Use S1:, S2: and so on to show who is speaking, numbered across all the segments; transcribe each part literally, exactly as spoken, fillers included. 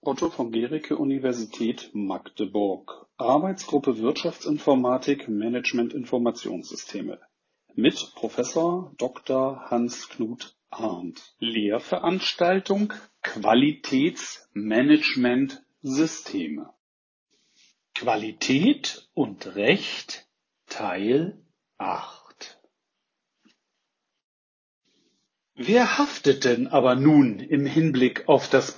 S1: Otto von Guericke, Universität Magdeburg. Arbeitsgruppe Wirtschaftsinformatik, Management Informationssysteme mit Professor Doktor Hans-Knut Arndt. Lehrveranstaltung Qualitätsmanagementsysteme. Qualität und Recht Teil acht. Wer haftet denn aber nun im Hinblick auf das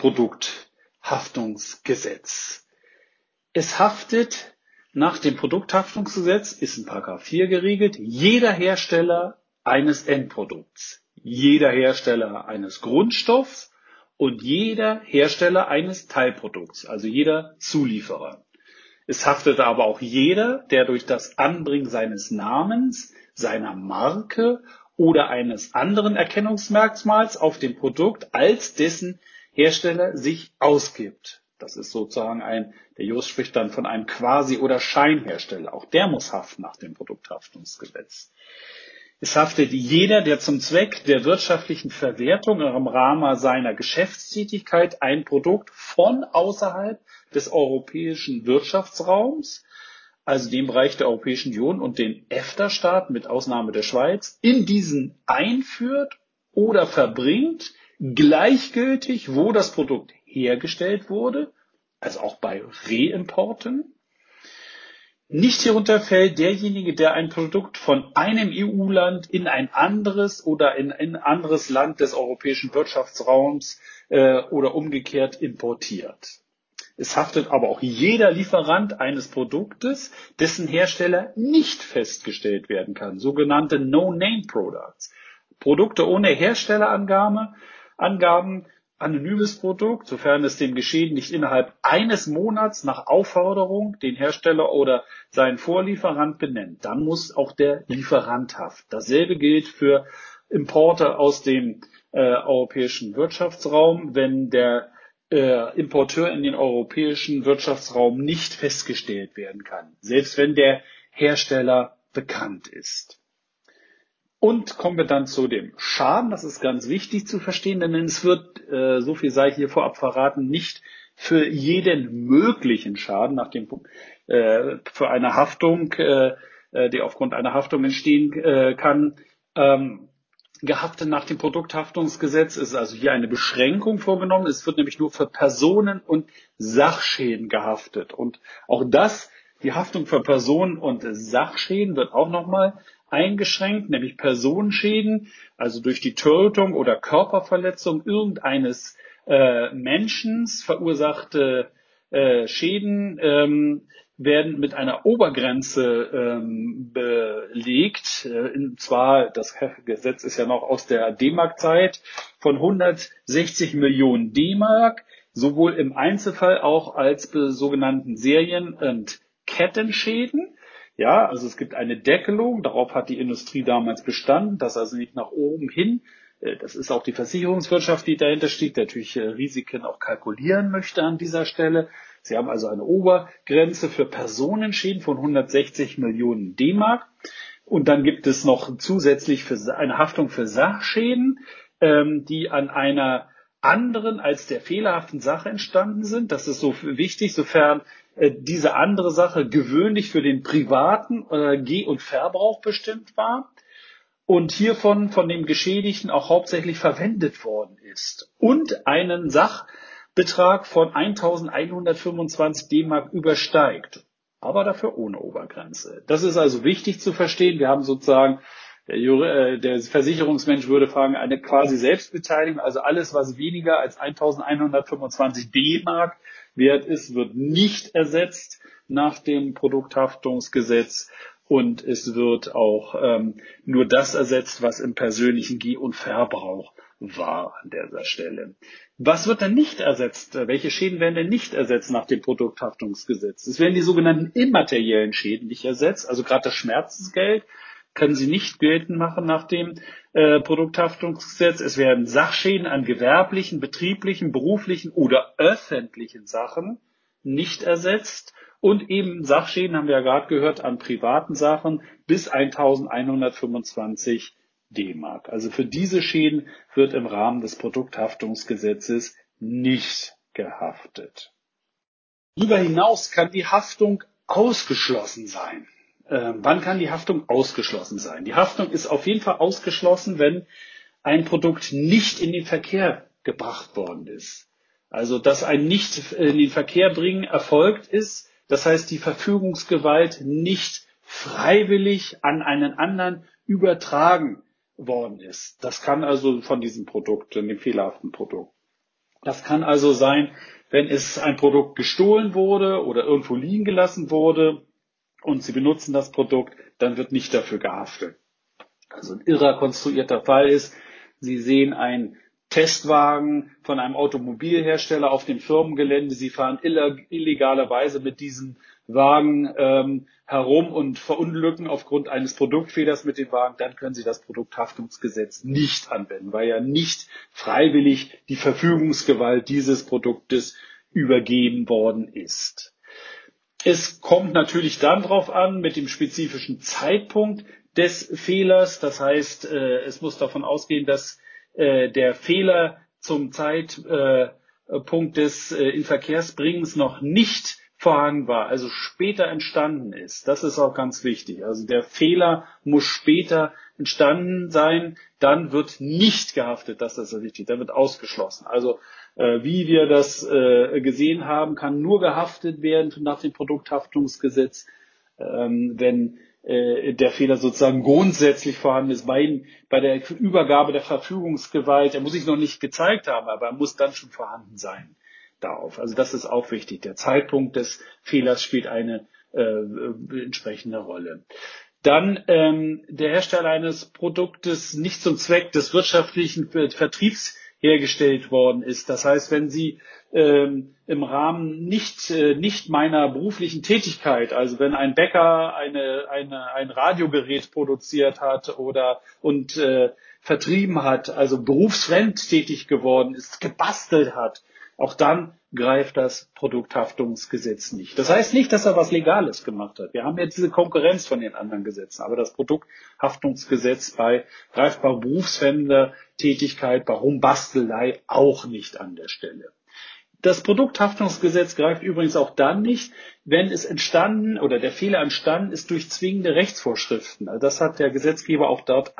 S1: Produkthaftungsgesetz? Es haftet nach dem Produkthaftungsgesetz, ist in Paragraph vier geregelt, jeder Hersteller eines Endprodukts, jeder Hersteller eines Grundstoffs und jeder Hersteller eines Teilprodukts, also jeder Zulieferer. Es haftet aber auch jeder, der durch das Anbringen seines Namens, seiner Marke oder eines anderen Erkennungsmerkmals auf dem Produkt als dessen Hersteller sich ausgibt. Das ist sozusagen ein, der Jurist spricht dann von einem Quasi- oder Scheinhersteller. Auch der muss haften nach dem Produkthaftungsgesetz. Es haftet jeder, der zum Zweck der wirtschaftlichen Verwertung im Rahmen seiner Geschäftstätigkeit ein Produkt von außerhalb des europäischen Wirtschaftsraums, also dem Bereich der Europäischen Union und den EFTA-Staaten mit Ausnahme der Schweiz, in diesen einführt oder verbringt, gleichgültig, wo das Produkt hergestellt wurde, also auch bei Reimporten. Nicht hierunter fällt derjenige, der ein Produkt von einem E U-Land in ein anderes oder in ein anderes Land des europäischen Wirtschaftsraums äh, oder umgekehrt importiert. Es haftet aber auch jeder Lieferant eines Produktes, dessen Hersteller nicht festgestellt werden kann, sogenannte No-Name-Products. Produkte ohne Herstellerangabe, Angaben, anonymes Produkt, sofern es dem Geschehen nicht innerhalb eines Monats nach Aufforderung den Hersteller oder seinen Vorlieferant benennt. Dann muss auch der Lieferant haften. Dasselbe gilt für Importe aus dem äh, europäischen Wirtschaftsraum, wenn der äh, Importeur in den europäischen Wirtschaftsraum nicht festgestellt werden kann, selbst wenn der Hersteller bekannt ist. Und kommen wir dann zu dem Schaden. Das ist ganz wichtig zu verstehen, denn es wird, äh, so viel sei hier vorab verraten, nicht für jeden möglichen Schaden nach dem äh, für eine Haftung, äh, die aufgrund einer Haftung entstehen äh, kann, ähm, gehaftet nach dem Produkthaftungsgesetz. Es ist also hier eine Beschränkung vorgenommen. Es wird nämlich nur für Personen- und Sachschäden gehaftet. Und auch das, die Haftung für Personen- und Sachschäden wird auch nochmal eingeschränkt, nämlich Personenschäden, also durch die Tötung oder Körperverletzung irgendeines äh, Menschen verursachte äh, Schäden ähm, werden mit einer Obergrenze ähm, belegt. Äh, und zwar, das Gesetz ist ja noch aus der D-Mark-Zeit, von hundertsechzig Millionen D-Mark, sowohl im Einzelfall auch als be- sogenannten Serien- und Kettenschäden. Ja, also es gibt eine Deckelung, darauf hat die Industrie damals bestanden, dass also nicht nach oben hin, äh, das ist auch die Versicherungswirtschaft, die dahinter steht, die natürlich äh, Risiken auch kalkulieren möchte an dieser Stelle. Sie haben also eine Obergrenze für Personenschäden von hundertsechzig Millionen D-Mark. Und dann gibt es noch zusätzlich für eine Haftung für Sachschäden, ähm, die an einer anderen als der fehlerhaften Sache entstanden sind. Das ist so wichtig, sofern äh, diese andere Sache gewöhnlich für den privaten äh, Geh- und Verbrauch bestimmt war und hiervon von dem Geschädigten auch hauptsächlich verwendet worden ist und einen Sachbetrag von eintausendeinhundertfünfundzwanzig D-Mark übersteigt, aber dafür ohne Obergrenze. Das ist also wichtig zu verstehen. Wir haben sozusagen, der, Jur- äh, der Versicherungsmensch würde fragen, eine quasi Selbstbeteiligung, also alles, was weniger als eintausendeinhundertfünfundzwanzig D-Mark wert ist, wird nicht ersetzt nach dem Produkthaftungsgesetz. Und es wird auch ähm, nur das ersetzt, was im persönlichen Geh- und Verbrauch war an dieser Stelle. Was wird denn nicht ersetzt? Welche Schäden werden denn nicht ersetzt nach dem Produkthaftungsgesetz? Es werden die sogenannten immateriellen Schäden nicht ersetzt. Also gerade das Schmerzensgeld können Sie nicht geltend machen nach dem äh, Produkthaftungsgesetz. Es werden Sachschäden an gewerblichen, betrieblichen, beruflichen oder öffentlichen Sachen nicht ersetzt. Und eben Sachschäden, haben wir ja gerade gehört, an privaten Sachen bis eintausendeinhundertfünfundzwanzig D-Mark. Also für diese Schäden wird im Rahmen des Produkthaftungsgesetzes nicht gehaftet. Darüber hinaus kann die Haftung ausgeschlossen sein. Äh, wann kann die Haftung ausgeschlossen sein? Die Haftung ist auf jeden Fall ausgeschlossen, wenn ein Produkt nicht in den Verkehr gebracht worden ist. Also, dass ein nicht in den Verkehr bringen erfolgt ist, das heißt, die Verfügungsgewalt nicht freiwillig an einen anderen übertragen worden ist. Das kann also von diesem Produkt, dem fehlerhaften Produkt. Das kann also sein, wenn es ein Produkt gestohlen wurde oder irgendwo liegen gelassen wurde und Sie benutzen das Produkt, dann wird nicht dafür gehaftet. Also ein irrer konstruierter Fall ist, Sie sehen einen Testwagen von einem Automobilhersteller auf dem Firmengelände. Sie fahren illegalerweise mit diesem Wagen ähm, herum und verunglücken aufgrund eines Produktfehlers mit dem Wagen. Dann können Sie das Produkthaftungsgesetz nicht anwenden, weil ja nicht freiwillig die Verfügungsgewalt dieses Produktes übergeben worden ist. Es kommt natürlich dann darauf an, mit dem spezifischen Zeitpunkt des Fehlers. Das heißt, äh, es muss davon ausgehen, dass äh, der Fehler zum Zeitpunkt des äh, Inverkehrsbringens noch nicht vorhanden war, also später entstanden ist. Das ist auch ganz wichtig. Also der Fehler muss später entstanden sein, dann wird nicht gehaftet. Das ist wichtig, dann wird ausgeschlossen. Also äh, wie wir das äh, gesehen haben, kann nur gehaftet werden nach dem Produkthaftungsgesetz, ähm, wenn äh, der Fehler sozusagen grundsätzlich vorhanden ist. Bei, bei der Übergabe der Verfügungsgewalt, er muss sich noch nicht gezeigt haben, aber er muss dann schon vorhanden sein darauf. Also das ist auch wichtig. Der Zeitpunkt des Fehlers spielt eine äh, entsprechende Rolle. Dann ähm, der Hersteller eines Produktes nicht zum Zweck des wirtschaftlichen Vertriebs hergestellt worden ist. Das heißt, wenn Sie ähm, im Rahmen nicht äh, nicht meiner beruflichen Tätigkeit, also wenn ein Bäcker eine, eine ein Radiogerät produziert hat oder und äh, vertrieben hat, also berufsfremd tätig geworden ist, gebastelt hat, auch dann greift das Produkthaftungsgesetz nicht. Das heißt nicht, dass er was Legales gemacht hat. Wir haben ja diese Konkurrenz von den anderen Gesetzen. Aber das Produkthaftungsgesetz bei greift bei berufsfremder Tätigkeit, bei Rumbastelei auch nicht an der Stelle. Das Produkthaftungsgesetz greift übrigens auch dann nicht, wenn es entstanden oder der Fehler entstanden ist durch zwingende Rechtsvorschriften. Also das hat der Gesetzgeber auch dort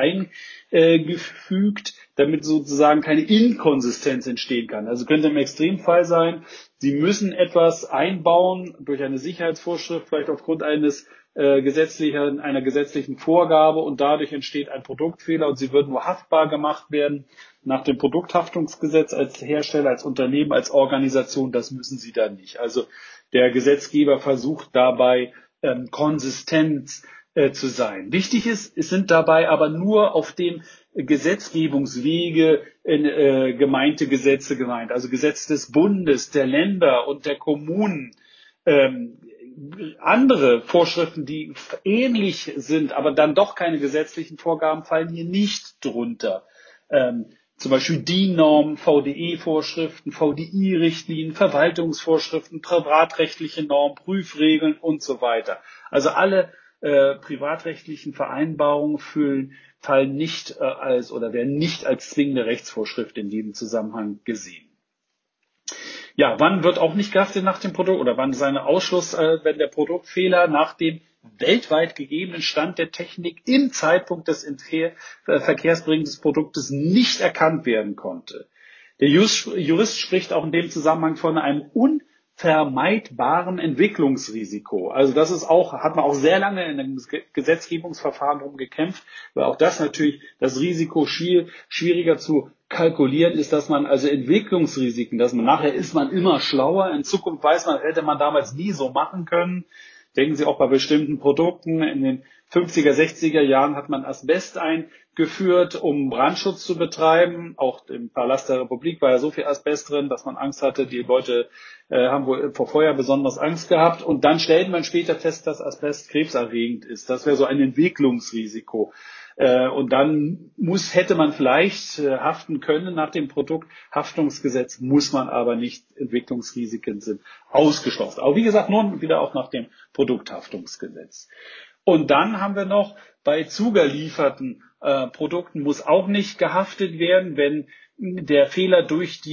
S1: eingefügt, damit sozusagen keine Inkonsistenz entstehen kann. Also könnte im Extremfall sein, Sie müssen etwas einbauen durch eine Sicherheitsvorschrift, vielleicht aufgrund eines äh, gesetzlichen, einer gesetzlichen Vorgabe und dadurch entsteht ein Produktfehler und Sie würden nur haftbar gemacht werden nach dem Produkthaftungsgesetz als Hersteller, als Unternehmen, als Organisation. Das müssen Sie dann nicht. Also der Gesetzgeber versucht dabei ähm, Konsistenz äh, zu sein. Wichtig ist, es sind dabei aber nur auf dem Gesetzgebungswege in, äh, gemeinte Gesetze gemeint, also Gesetze des Bundes, der Länder und der Kommunen. Ähm, andere Vorschriften, die ähnlich sind, aber dann doch keine gesetzlichen Vorgaben, fallen hier nicht drunter. Ähm, zum Beispiel D I N-Normen, V D E-Vorschriften, V D I-Richtlinien, Verwaltungsvorschriften, privatrechtliche Normen, Prüfregeln und so weiter. Also alle äh, privatrechtlichen Vereinbarungen füllen, fallen nicht äh, als oder werden nicht als zwingende Rechtsvorschrift in diesem Zusammenhang gesehen. Ja, wann wird auch nicht gehaftet nach dem Produkt oder wann ist ein Ausschluss, äh, wenn der Produktfehler nach dem weltweit gegebenen Stand der Technik im Zeitpunkt des Inver- äh, Verkehrsbringens des Produktes nicht erkannt werden konnte. Der Just, Jurist spricht auch in dem Zusammenhang von einem unvermeidbaren Entwicklungsrisiko. Also das ist auch, hat man auch sehr lange in einem Gesetzgebungsverfahren drum gekämpft, weil auch das natürlich das Risiko schwier, schwieriger zu kalkulieren ist, dass man also Entwicklungsrisiken, dass man nachher ist man immer schlauer. In Zukunft weiß man, hätte man damals nie so machen können. Denken Sie auch bei bestimmten Produkten. In den fünfziger, sechziger Jahren hat man Asbest eingeführt, um Brandschutz zu betreiben. Auch im Palast der Republik war ja so viel Asbest drin, dass man Angst hatte. Die Leute äh, haben wohl vor Feuer besonders Angst gehabt. Und dann stellt man später fest, dass Asbest krebserregend ist. Das wäre so ein Entwicklungsrisiko. Und dann muss, hätte man vielleicht haften können nach dem Produkthaftungsgesetz, muss man aber nicht. Entwicklungsrisiken sind ausgeschlossen. Aber wie gesagt, nun wieder auch nach dem Produkthaftungsgesetz. Und dann haben wir noch, bei zugelieferten äh, Produkten muss auch nicht gehaftet werden, wenn der Fehler durch die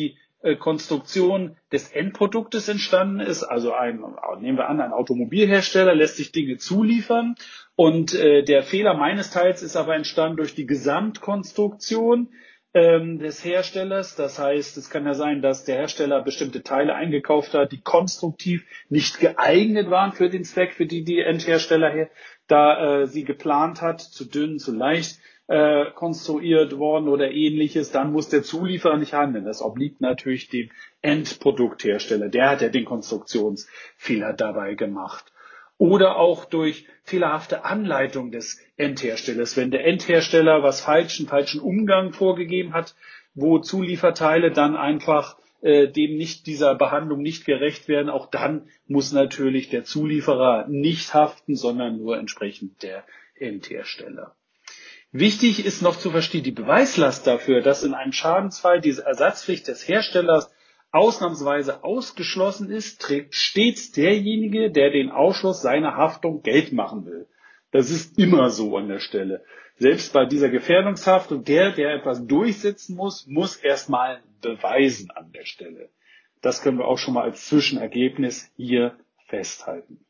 S1: Konstruktion des Endproduktes entstanden ist. Also ein, nehmen wir an, ein Automobilhersteller lässt sich Dinge zuliefern und äh, der Fehler meines Teils ist aber entstanden durch die Gesamtkonstruktion ähm, des Herstellers. Das heißt, es kann ja sein, dass der Hersteller bestimmte Teile eingekauft hat, die konstruktiv nicht geeignet waren für den Zweck, für die die Endhersteller her, da äh, sie geplant hat, zu dünn, zu leicht äh, konstruiert worden oder ähnliches, dann muss der Zulieferer nicht handeln. Das obliegt natürlich dem Endprodukthersteller. Der hat ja den Konstruktionsfehler dabei gemacht. Oder auch durch fehlerhafte Anleitung des Endherstellers. Wenn der Endhersteller was falschen, falschen Umgang vorgegeben hat, wo Zulieferteile dann einfach äh, dem nicht, dieser Behandlung nicht gerecht werden, auch dann muss natürlich der Zulieferer nicht haften, sondern nur entsprechend der Endhersteller. Wichtig ist noch zu verstehen, die Beweislast dafür, dass in einem Schadensfall diese Ersatzpflicht des Herstellers ausnahmsweise ausgeschlossen ist, trägt stets derjenige, der den Ausschluss seiner Haftung geltend machen will. Das ist immer so an der Stelle. Selbst bei dieser Gefährdungshaftung, der, der etwas durchsetzen muss, muss erstmal beweisen an der Stelle. Das können wir auch schon mal als Zwischenergebnis hier festhalten.